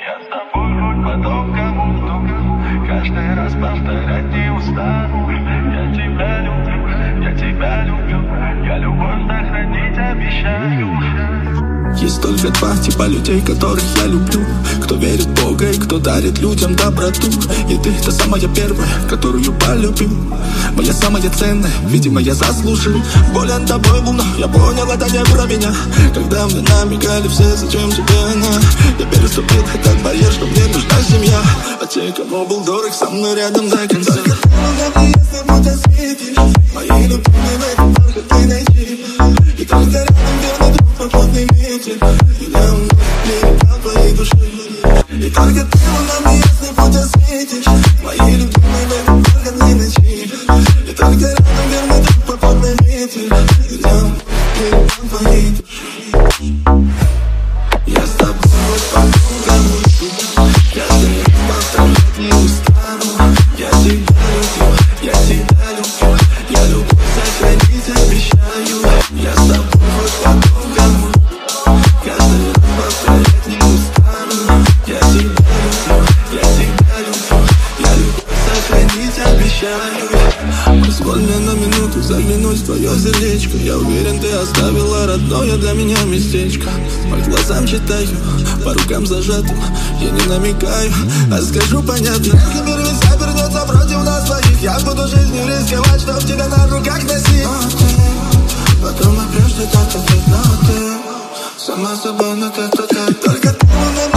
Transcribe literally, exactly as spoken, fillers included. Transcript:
Я с тобой хоть потом кому-то каждый раз повторять не устану. Я тебя люблю, я тебя люблю, я любовь сохранить обещаю. Есть только два типа людей, которых я люблю: кто верит в Бога и кто дарит людям доброту. И ты та самая первая, которую полюбил, моя самая ценная, видимо, я заслужил. Болен тобой, луна, я понял, это не про меня. Когда мне намекали все, зачем тебе она, я переступил этот барьер, что мне нужна семья. А те, кому был дорог, со мной рядом до конца. Только ты луна мне, если будто светишь, мои любимые в этом бархатной ночи. И только рядом верный друг, поплотный ветер, меня он лирика твоей души. И только ты луна мне, если будто светишь, мои любимые в этом бархатной ночи. И только рядом верный друг, поплотный ветер, меня он лирика твоей души. Я с тобой хоть потом кому-то каждый раз повторять не устану. Я тебя люблю, я тебя люблю, я любовь сохранить обещаю. Я с тобой хоть потом кому-то каждый раз повторять не устану. Я тебя люблю, я тебя люблю, я любовь сохранить обещаю. Позволь мне на минуту заглянуть в твое сердечко. Я уверен, ты оставила родное для меня местечко. По глазам читаю, по рукам зажатым я не намекаю, а скажу понятно. Если мир весь обернется против нас двоих, я буду жизнью рисковать, чтоб тебя на руках носить. Но ты потом опрешь, что так ответ, но ты сама собой на тет-а-тет. Только ты